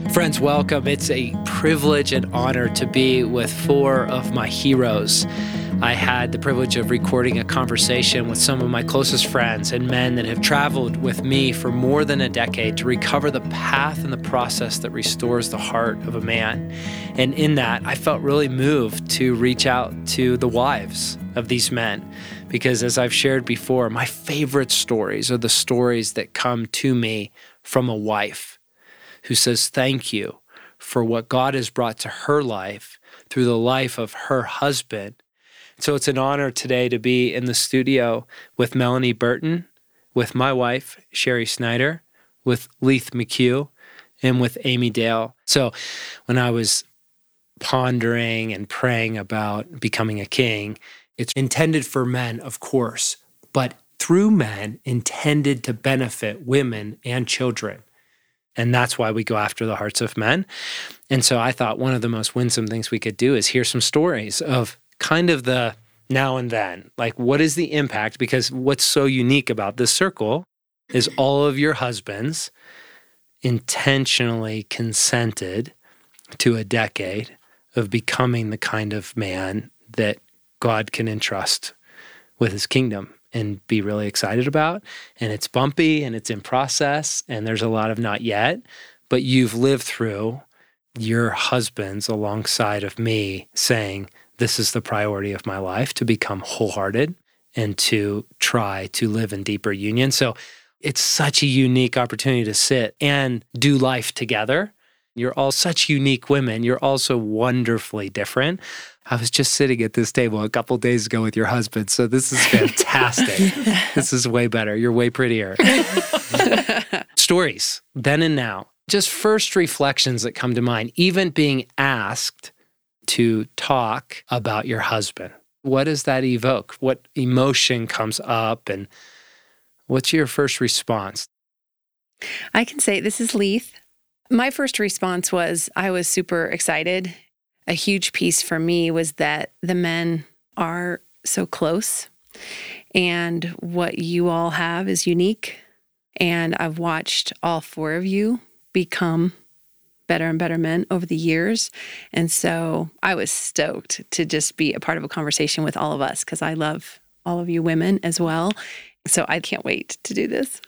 Friends, welcome. It's a privilege and honor to be with four of my heroes. I had the privilege of recording a conversation with some of my closest friends and men that have traveled with me for more than a decade to recover the path and the process that restores the heart of a man. And in that, I felt really moved to reach out to the wives of these men, because as I've shared before, my favorite stories are the stories that come to me from a wife who says thank you for what God has brought to her life through the life of her husband. So it's an honor today to be in the studio with Melanie Burton, with my wife, Sherry Snyder, with Leith McHugh, and with Amy Dale. So when I was pondering and praying about becoming a king, it's intended for men, of course, but through men intended to benefit women and children. And that's why we go after the hearts of men. And so I thought one of the most winsome things we could do is hear some stories of kind of the now and then. Like, what is the impact? Because what's so unique about this circle is all of your husbands intentionally consented to a decade of becoming the kind of man that God can entrust with his kingdom and be really excited about. And it's bumpy and it's in process and there's a lot of not yet, but you've lived through your husbands alongside of me saying, this is the priority of my life, to become wholehearted and to try to live in deeper union. So it's such a unique opportunity to sit and do life together. You're all such unique women. You're also wonderfully different. I was just sitting at this table a couple days ago with your husband, so this is fantastic. This is way better. You're way prettier. Stories, then and now. Just first reflections that come to mind, even being asked to talk about your husband. What does that evoke? What emotion comes up, and what's your first response? I can say, this is Leith. My first response was I was super excited. A huge piece for me was that the men are so close and what you all have is unique. And I've watched all four of you become better and better men over the years. And so I was stoked to just be a part of a conversation with all of us because I love all of you women as well. So I can't wait to do this.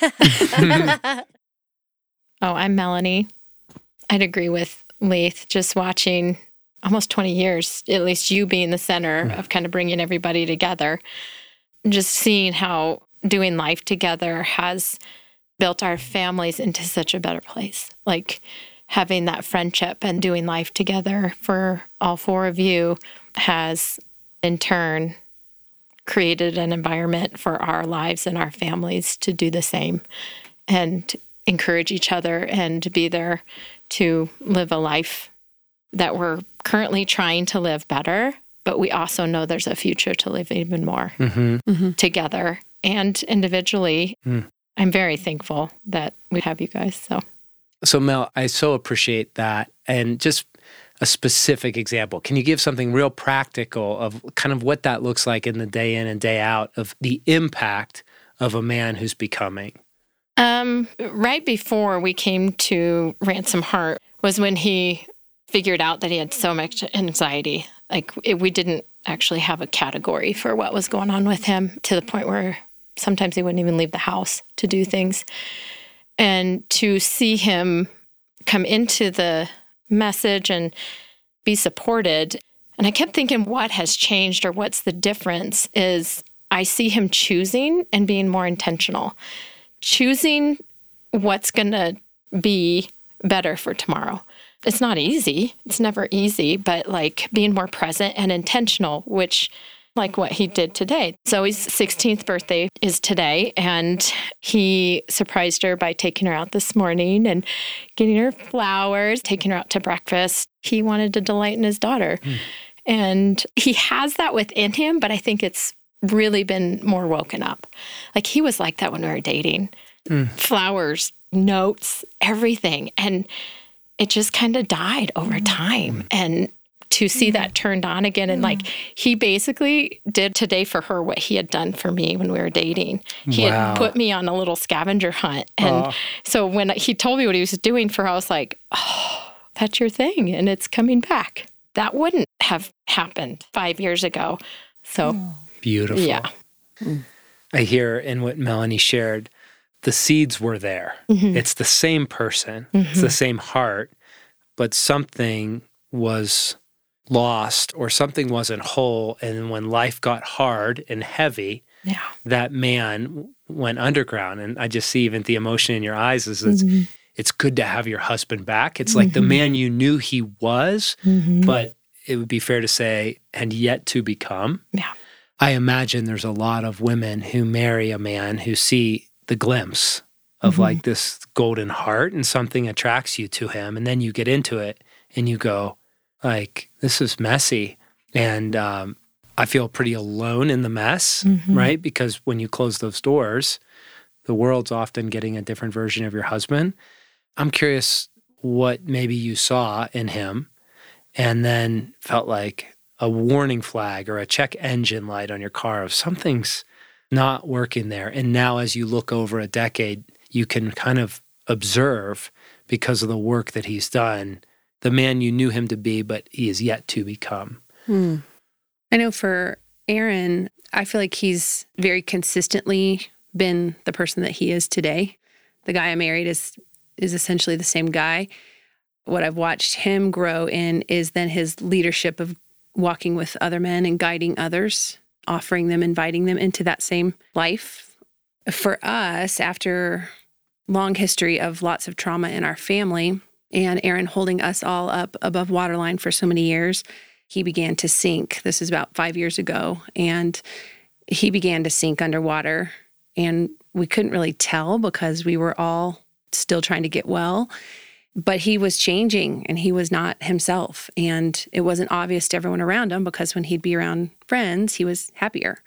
Oh, I'm Melanie. I'd agree with Leith, just watching almost 20 years, at least you being the center of kind of bringing everybody together. Just seeing how doing life together has built our families into such a better place. Like having that friendship and doing life together for all four of you has in turn created an environment for our lives and our families to do the same and encourage each other and to be there to live a life that we're currently trying to live better, but we also know there's a future to live even more together and individually. I'm very thankful that we have you guys. So Mel, I so appreciate that. And just a specific example, can you give something real practical of kind of what that looks like in the day in and day out of the impact of a man who's becoming? Right before we came to Ransom Heart was when he figured out that he had so much anxiety. We didn't actually have a category for what was going on with him, to the point where sometimes he wouldn't even leave the house to do things. And to see him come into the message and be supported. And I kept thinking, what has changed or what's the difference is I see him choosing and being more intentional. Choosing what's going to be better for tomorrow. It's not easy. It's never easy, but being more present and intentional, which like what he did today. Zoe's 16th birthday is today, and he surprised her by taking her out this morning and getting her flowers, taking her out to breakfast. He wanted to delight in his daughter. And he has that within him, but I think it's really been more woken up. He was like that when we were dating. Flowers, notes, everything. And it just kind of died over time. And to see that turned on again. And like, he basically did today for her what he had done for me when we were dating. He had put me on a little scavenger hunt. And so when he told me what he was doing for her, I was like, oh, that's your thing. And it's coming back. That wouldn't have happened 5 years ago. So beautiful. Yeah. I hear in what Melanie shared, the seeds were there. It's the same person. It's the same heart, but something was lost or something wasn't whole. And when life got hard and heavy, that man went underground. And I just see even the emotion in your eyes is it's good to have your husband back. It's like the man you knew he was, but it would be fair to say, and yet to become. Yeah. I imagine there's a lot of women who marry a man who see the glimpse of like this golden heart and something attracts you to him. And then you get into it and you go like, this is messy. And I feel pretty alone in the mess, right? Because when you close those doors, the world's often getting a different version of your husband. I'm curious what maybe you saw in him and then felt like a warning flag or a check engine light on your car of something's not working there. And now as you look over a decade, you can kind of observe, because of the work that he's done, the man you knew him to be, but he is yet to become. I know for Aaron, I feel like he's very consistently been the person that he is today. The guy I married is essentially the same guy. What I've watched him grow in is then his leadership of walking with other men and guiding others, offering them, inviting them into that same life. For us, after long history of lots of trauma in our family and Aaron holding us all up above waterline for so many years, he began to sink. This is about 5 years ago. And he began to sink underwater. And we couldn't really tell because we were all still trying to get well. But he was changing and he was not himself. And it wasn't obvious to everyone around him because when he'd be around friends, he was happier.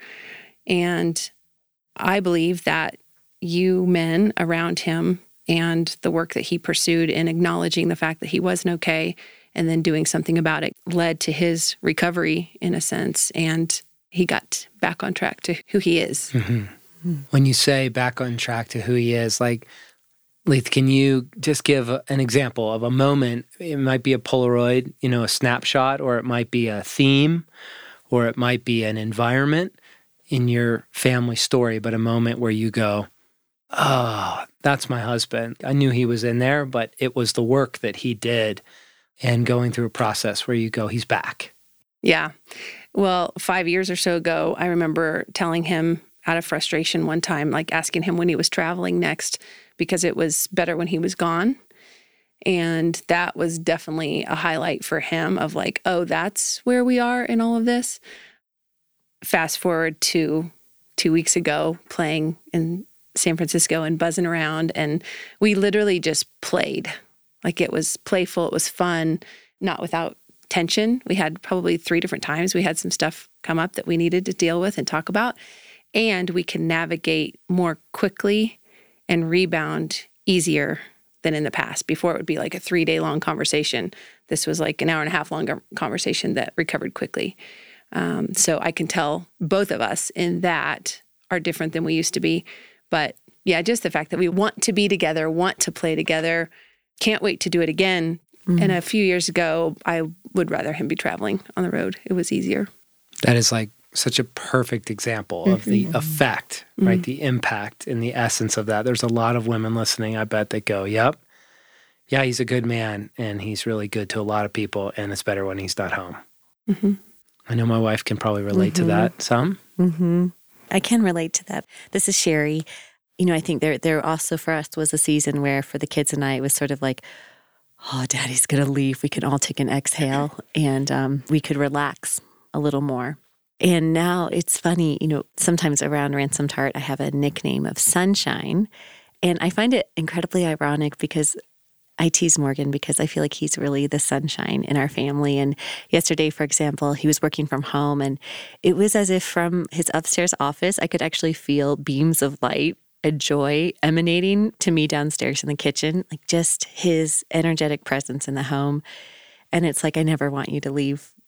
And I believe that you men around him and the work that he pursued in acknowledging the fact that he wasn't okay and then doing something about it led to his recovery in a sense. And he got back on track to who he is. When you say back on track to who he is, like, Leith, can you just give an example of a moment? It might be a Polaroid, a snapshot, or it might be a theme, or it might be an environment in your family story, but a moment where you go, oh, that's my husband. I knew he was in there, but it was the work that he did and going through a process where you go, he's back. Yeah. Well, 5 years or so ago, I remember telling him out of frustration one time, like asking him when he was traveling next, because it was better when he was gone. And that was definitely a highlight for him of like, oh, that's where we are in all of this. Fast forward to 2 weeks ago, playing in San Francisco and buzzing around. And we literally just played. Like it was playful, it was fun, not without tension. We had probably 3 different times we had some stuff come up that we needed to deal with and talk about. And we can navigate more quickly and rebound easier than in the past. Before it would be like a 3-day long conversation. This was like an hour and a half longer conversation that recovered quickly. So I can tell both of us in that are different than we used to be. But yeah, just the fact that we want to be together, want to play together, can't wait to do it again. And a few years ago, I would rather him be traveling on the road. It was easier. That is like such a perfect example of the effect, right? The impact and the essence of that. There's a lot of women listening, I bet, that go, yep, yeah, he's a good man and he's really good to a lot of people and it's better when he's not home. I know my wife can probably relate to that some. I can relate to that. This is Sherry. I think there also for us was a season where for the kids and I, it was sort of like, oh, Daddy's going to leave. We can all take an exhale and we could relax a little more. And now it's funny, sometimes around Ransomed Heart, I have a nickname of Sunshine. And I find it incredibly ironic because I tease Morgan because I feel like he's really the sunshine in our family. And yesterday, for example, he was working from home and it was as if from his upstairs office, I could actually feel beams of light, a joy emanating to me downstairs in the kitchen, like just his energetic presence in the home. And it's like, I never want you to leave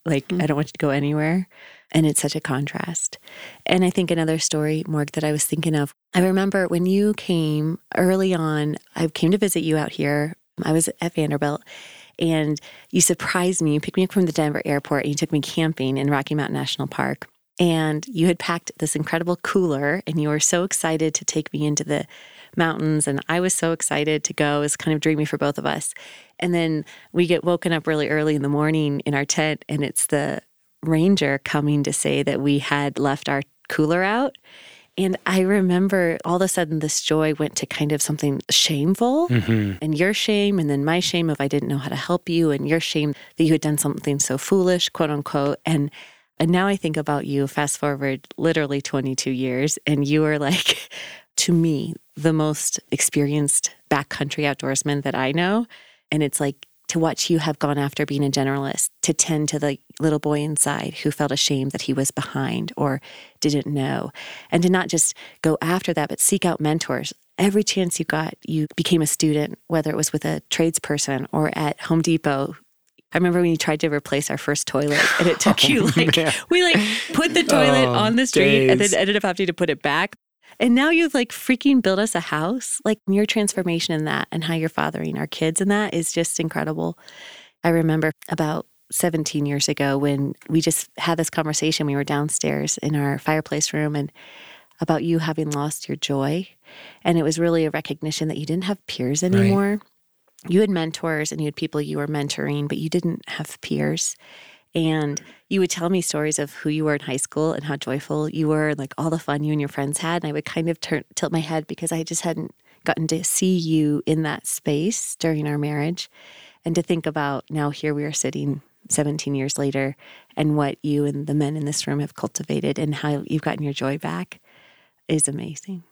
Like, I don't want you to go anywhere. And it's such a contrast. And I think another story, Morg, that I was thinking of, I remember when you came early on, I came to visit you out here. I was at Vanderbilt, and you surprised me. You picked me up from the Denver airport, and you took me camping in Rocky Mountain National Park. And you had packed this incredible cooler, and you were so excited to take me into the mountains. And I was so excited to go. It was kind of dreamy for both of us. And then we get woken up really early in the morning in our tent, and it's the ranger coming to say that we had left our cooler out. And I remember all of a sudden this joy went to kind of something shameful, and your shame, and then my shame of I didn't know how to help you, and your shame that you had done something so foolish, quote unquote. And now I think about you, fast forward literally 22 years, and you are like, to me, the most experienced backcountry outdoorsman that I know. And it's like to watch you have gone after being a generalist, to tend to the little boy inside who felt ashamed that he was behind or didn't know, and to not just go after that, but seek out mentors. Every chance you got, you became a student, whether it was with a tradesperson or at Home Depot. I remember when you tried to replace our first toilet, and it took you we put the toilet on the street and then ended up having to put it back. And now you've freaking built us a house. Like, your transformation in that and how you're fathering our kids in that is just incredible. I remember about 17 years ago when we just had this conversation. We were downstairs in our fireplace room, and about you having lost your joy. And it was really a recognition that you didn't have peers anymore. Right. You had mentors and you had people you were mentoring, but you didn't have peers. And you would tell me stories of who you were in high school and how joyful you were, and all the fun you and your friends had. And I would kind of tilt my head because I just hadn't gotten to see you in that space during our marriage. And to think about now here we are sitting 17 years later, and what you and the men in this room have cultivated and how you've gotten your joy back is amazing.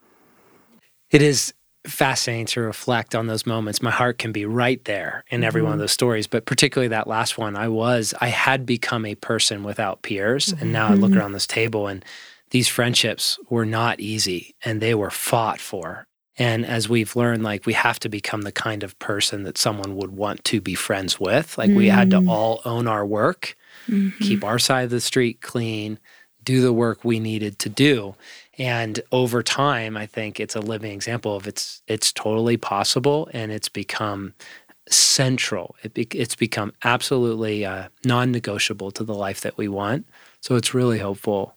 It is fascinating to reflect on those moments. My heart can be right there in every one of those stories, but particularly that last one, I had become a person without peers, and now I look around this table, and these friendships were not easy, and they were fought for. And as we've learned, we have to become the kind of person that someone would want to be friends with. We had to all own our work, keep our side of the street clean, do the work we needed to do. And over time, I think it's a living example of it's totally possible, and it's become central. It's become absolutely non-negotiable to the life that we want. So it's really hopeful.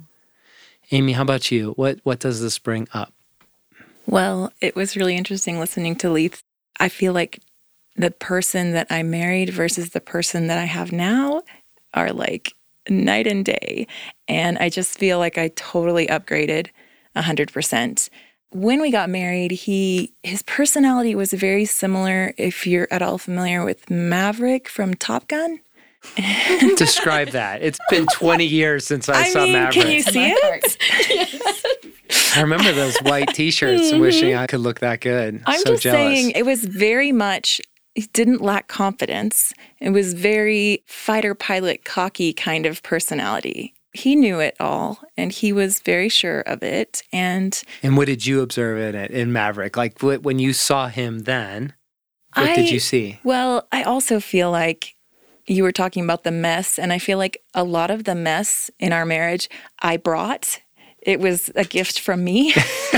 Amy, how about you? What does this bring up? Well, it was really interesting listening to Leith. I feel like the person that I married versus the person that I have now are night and day. And I just feel like I totally upgraded 100%. When we got married, his personality was very similar, if you're at all familiar with Maverick from Top Gun. Describe that. It's been 20 years since I saw Maverick. Can you see it? Yes. I remember those white T-shirts wishing I could look that good. I'm so just jealous. saying it was very much, it didn't lack confidence. It was very fighter pilot, cocky kind of personality. He knew it all, and he was very sure of it. And what did you observe in Maverick? When you saw him then, what did you see? Well, I also feel like you were talking about the mess, and I feel like a lot of the mess in our marriage I brought. It was a gift from me.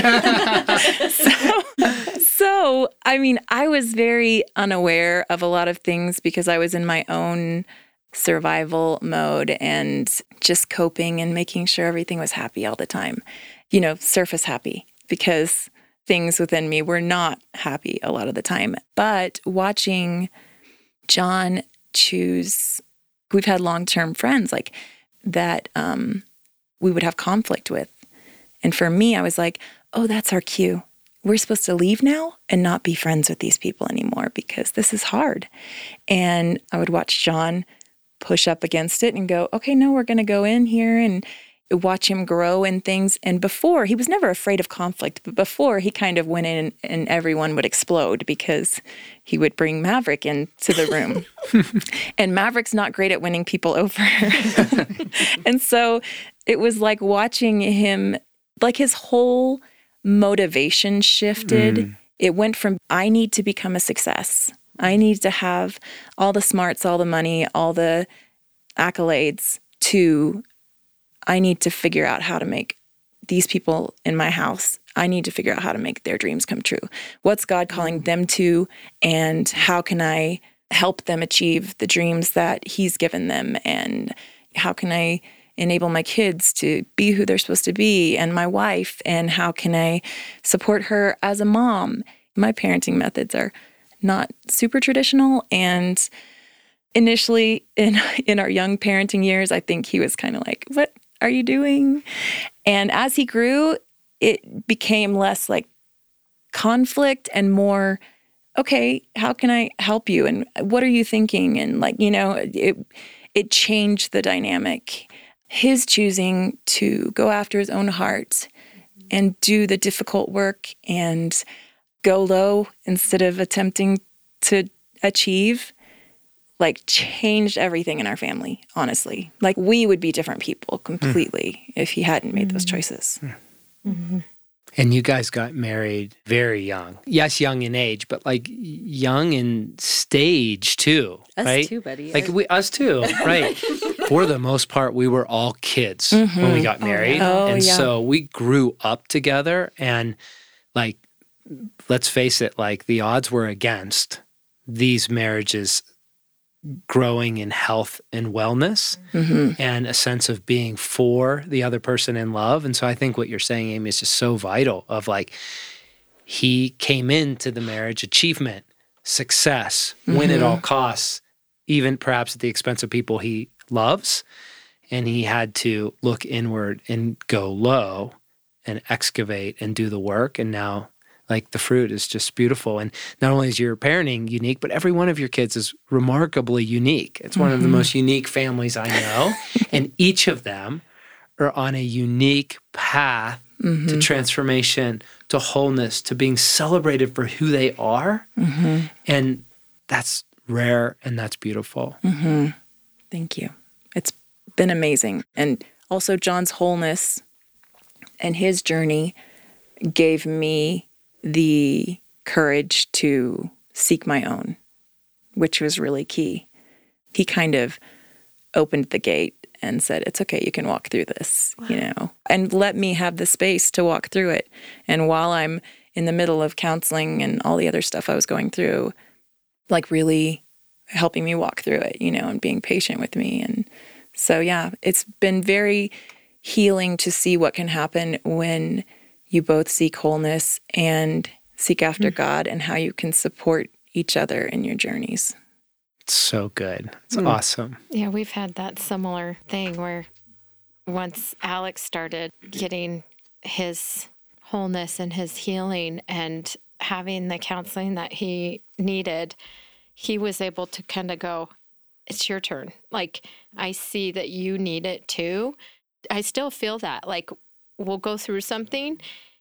So, I mean, I was very unaware of a lot of things because I was in my own survival mode and just coping and making sure everything was happy all the time. Surface happy, because things within me were not happy a lot of the time. But watching John choose, we've had long-term friends that we would have conflict with. And for me, I was like, oh, that's our cue. We're supposed to leave now and not be friends with these people anymore because this is hard. And I would watch John push up against it and go, okay, no, we're going to go in here, and watch him grow in things. And before, he was never afraid of conflict, but before he kind of went in and everyone would explode because he would bring Maverick into the room. And Maverick's not great at winning people over. And so it was like watching him, his whole motivation shifted. It went from, I need to become a success. I need to have all the smarts, all the money, I accolades to I need to figure out how to make these people in my house, I need to figure out how to make their dreams come true. What's God calling them to, and how can I help them achieve the dreams that He's given them? And how can I enable my kids to be who they're supposed to be, and my wife? And how can I support her as a mom? My parenting methods are not super traditional. And initially in our young parenting years, I think he was kind of like, what are you doing? And as he grew, it became less like conflict and more, okay, how can I help you? And what are you thinking? And like, it changed the dynamic. His choosing to go after his own heart and do the difficult work and go low instead of attempting to achieve, like changed everything in our family, honestly. Like we would be different people completely if he hadn't made those choices. Mm-hmm. And you guys got married very young. Yes, young in age, but like young in stage too, right? Us too, buddy. Like us too, right? For the most part, we were all kids when we got married. So we grew up together, and like, let's face it, like the odds were against these marriages growing in health and wellness and a sense of being for the other person in love. And so I think what you're saying, Amy, is just so vital of like, he came into the marriage achievement, success, win at all costs, even perhaps at the expense of people he loves. And he had to look inward and go low and excavate and do the work. And now like the fruit is just beautiful. And not only is your parenting unique, but every one of your kids is remarkably unique. It's one of the most unique families I know. And each of them are on a unique path to transformation, to wholeness, to being celebrated for who they are. And that's rare and that's beautiful. Thank you. It's been amazing. And also John's wholeness and his journey gave me the courage to seek my own, which was really key. He kind of opened the gate and said, it's okay, you can walk through this, and let me have the space to walk through it. And while I'm in the middle of counseling and all the other stuff I was going through, like really helping me walk through it, and being patient with me. And so, yeah, it's been very healing to see what can happen when you both seek wholeness and seek after God, and how you can support each other in your journeys. It's so good. It's awesome. Yeah, we've had that similar thing where once Alex started getting his wholeness and his healing and having the counseling that he needed, he was able to kind of go, it's your turn. Like, I see that you need it too. I still feel that. Like, we'll go through something,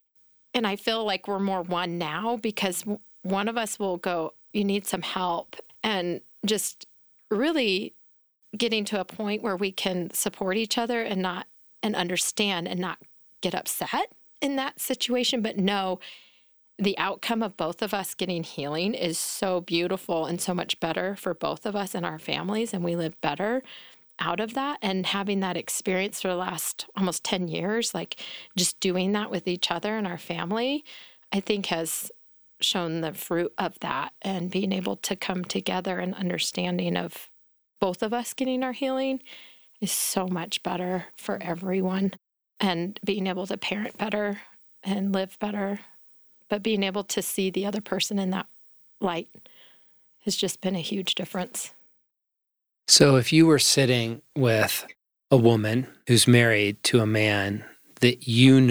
and I feel like we're more one now because one of us will go, you need some help, and just really getting to a point where we can support each other and understand and not get upset in that situation, but know the outcome of both of us getting healing is so beautiful and so much better for both of us and our families, and we live better out of that. And having that experience for the last almost 10 years, like just doing that with each other and our family, I think has shown the fruit of that, and being able to come together and understanding of both of us getting our healing is so much better for everyone, and being able to parent better and live better, but being able to see the other person in that light has just been a huge difference. So if you were sitting with a woman who's married to a man that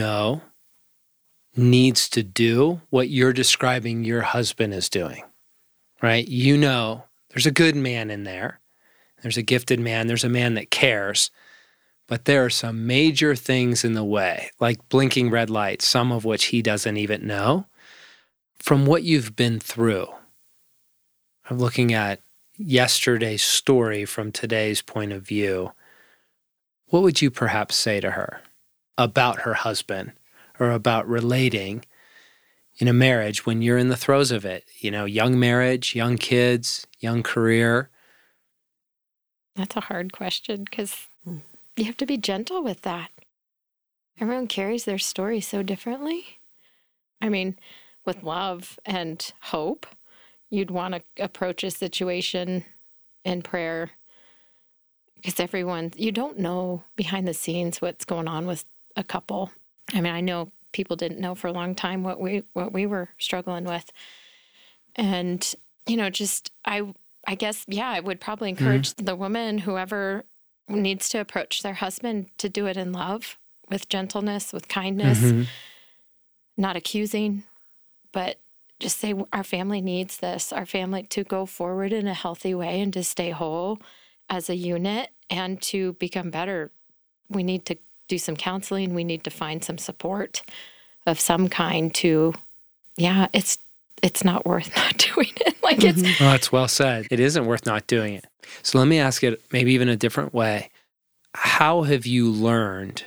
needs to do what you're describing your husband is doing, right? There's a good man in there. There's a gifted man. There's a man that cares. But there are some major things in the way, like blinking red lights, some of which he doesn't even know. From what you've been through, I'm looking at yesterday's story from today's point of view, what would you perhaps say to her about her husband or about relating in a marriage when you're in the throes of it? Young marriage, young kids, young career. That's a hard question because you have to be gentle with that. Everyone carries their story so differently. I mean, with love and hope, you'd want to approach a situation in prayer because you don't know behind the scenes what's going on with a couple. I mean, I know people didn't know for a long time what we were struggling with. And, I guess, I would probably encourage the woman, whoever needs to approach their husband, to do it in love, with gentleness, with kindness, not accusing, but just say, our family needs this, our family to go forward in a healthy way and to stay whole as a unit and to become better. We need to do some counseling. We need to find some support of some kind to, it's not worth not doing it. Well, that's well said. It isn't worth not doing it. So let me ask it maybe even a different way. How have you learned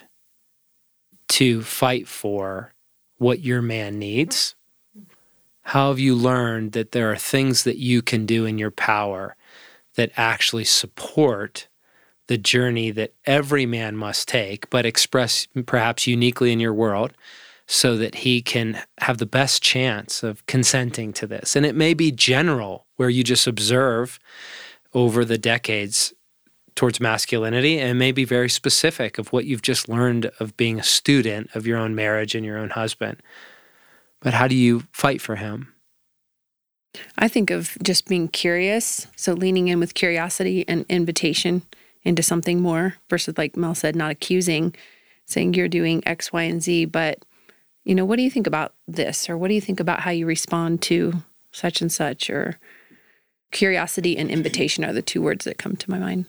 to fight for what your man needs? How have you learned that there are things that you can do in your power that actually support the journey that every man must take, but express perhaps uniquely in your world, so that he can have the best chance of consenting to this? And it may be general, where you just observe over the decades towards masculinity, and may be very specific of what you've just learned of being a student of your own marriage and your own husband. But how do you fight for him? I think of just being curious, so leaning in with curiosity and invitation into something more versus, like Mel said, not accusing, saying you're doing X, Y, and Z, but what do you think about this? Or what do you think about how you respond to such and such? Or curiosity and invitation are the two words that come to my mind.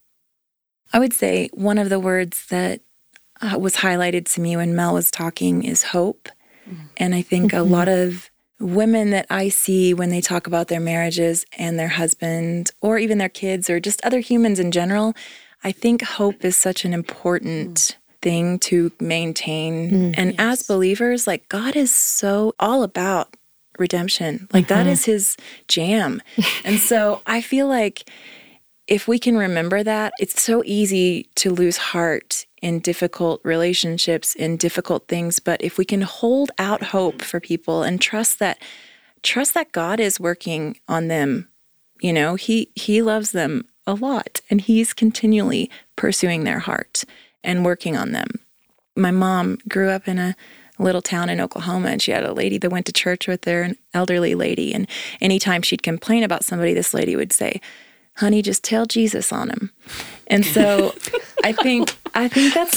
I would say one of the words that was highlighted to me when Mel was talking is hope. And I think a lot of women that I see when they talk about their marriages and their husband, or even their kids, or just other humans in general, I think hope is such an important thing to maintain. And as believers, like, God is so all about redemption. Like that is his jam. And so I feel like if we can remember that, it's so easy to lose heart in difficult relationships, in difficult things. But if we can hold out hope for people and trust that God is working on them, he loves them a lot, and he's continually pursuing their heart and working on them. My mom grew up in a little town in Oklahoma, and she had a lady that went to church with her, an elderly lady. And anytime she'd complain about somebody, this lady would say, "Honey, just tell Jesus on him." And so I think that's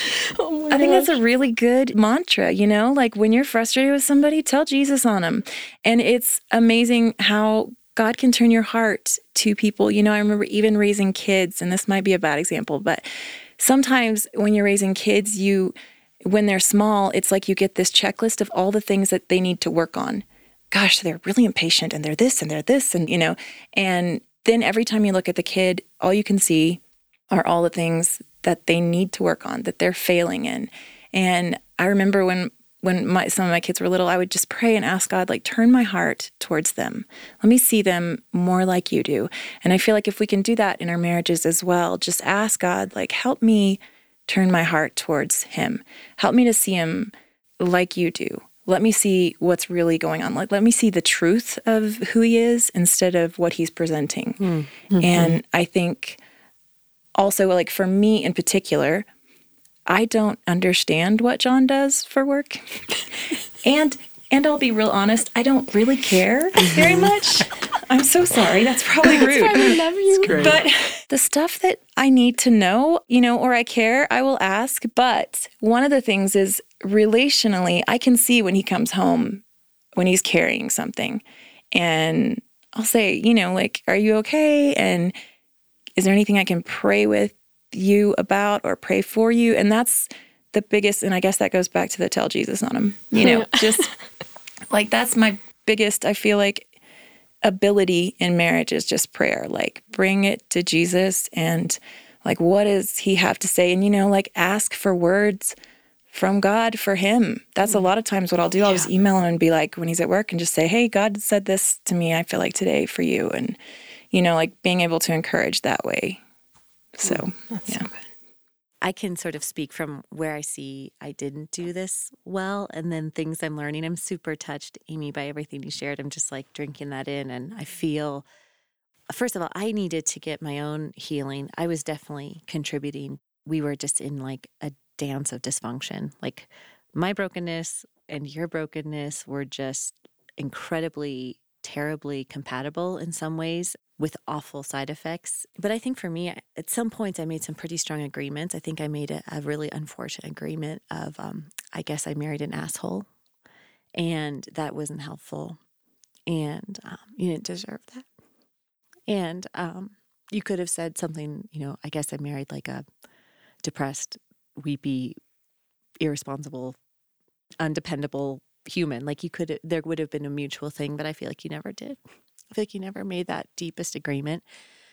that's a really good mantra, like when you're frustrated with somebody, tell Jesus on them. And it's amazing how God can turn your heart to people. I remember even raising kids, and this might be a bad example, but sometimes when you're raising kids, when they're small, it's like you get this checklist of all the things that they need to work on. Gosh, they're really impatient, and they're this, and they're this, and and then every time you look at the kid, all you can see are all the things that they need to work on, that they're failing in. And I remember when some of my kids were little, I would just pray and ask God, like, turn my heart towards them. Let me see them more like you do. And I feel like if we can do that in our marriages as well, just ask God, like, help me turn my heart towards him. Help me to see him like you do. Let me see what's really going on. Like, let me see the truth of who he is instead of what he's presenting. And I think also, like, for me in particular, I don't understand what John does for work. And I'll be real honest, I don't really care very much. I'm so sorry. That's probably rude. I love you. But the stuff that I need to know, or I care, I will ask. But one of the things is relationally, I can see when he comes home, when he's carrying something. And I'll say, like, are you okay? And is there anything I can pray with you about or pray for you? And that's the biggest, and I guess that goes back to the tell Jesus on him, just like, that's my biggest, I feel like, ability in marriage is just prayer. Like, bring it to Jesus and, like, what does he have to say? And, like, ask for words from God for him. That's a lot of times what I'll do. I'll just email him and be like, when he's at work, and just say, hey, God said this to me, I feel like today for you. And, like, being able to encourage that way. So, That's so good. I can sort of speak from where I see I didn't do this well, and then things I'm learning. I'm super touched, Amy, by everything you shared. I'm just like drinking that in, and I feel, first of all, I needed to get my own healing. I was definitely contributing. We were just in like a dance of dysfunction. Like my brokenness and your brokenness were just incredibly, terribly compatible in some ways, with awful side effects. But I think for me, at some points, I made some pretty strong agreements. I think I made a really unfortunate agreement of, I guess I married an asshole, and that wasn't helpful. And you didn't deserve that. And you could have said something, I guess I married like a depressed, weepy, irresponsible, undependable human. Like there would have been a mutual thing, but I feel like you never did. I feel like you never made that deepest agreement.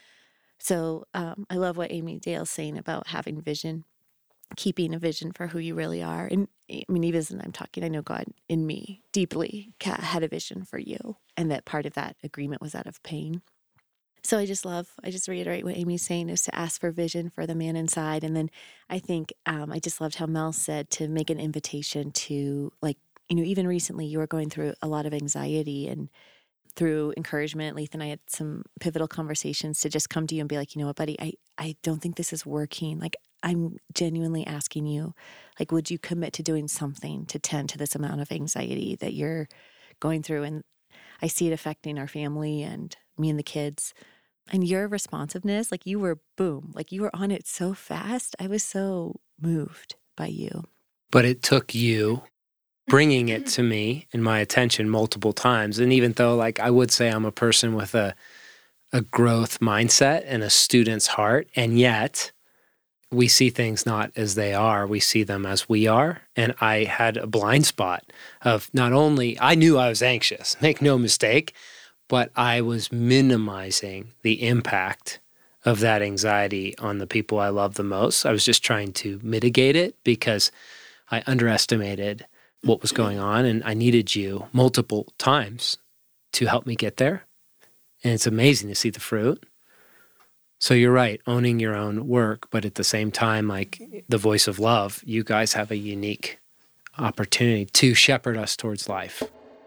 So I love what Amy Dale's saying about having vision, keeping a vision for who you really are. And I mean, even as I'm talking, I know God in me deeply had a vision for you. And that part of that agreement was out of pain. So I just reiterate what Amy's saying is to ask for vision for the man inside. And then I think I just loved how Mel said to make an invitation to, like, even recently you were going through a lot of anxiety, and through encouragement, Leith and I had some pivotal conversations to just come to you and be like, you know what, buddy, I don't think this is working. Like, I'm genuinely asking you, like, would you commit to doing something to tend to this amount of anxiety that you're going through? And I see it affecting our family and me and the kids. And your responsiveness, like you were boom, like you were on it so fast. I was so moved by you. But it took you bringing it to me and my attention multiple times. And even though, like, I would say I'm a person with a growth mindset and a student's heart, and yet we see things not as they are, we see them as we are. And I had a blind spot of not only, I knew I was anxious, make no mistake, but I was minimizing the impact of that anxiety on the people I love the most. I was just trying to mitigate it because I underestimated what was going on, and I needed you multiple times to help me get there. And it's amazing to see the fruit. So you're right, owning your own work, but at the same time, like the voice of love, you guys have a unique opportunity to shepherd us towards life.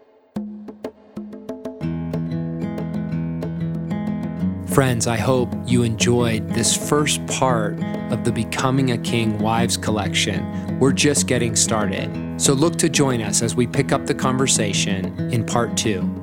Friends, I hope you enjoyed this first part of the Becoming a King Wives collection. We're just getting started. So look to join us as we pick up the conversation in part 2.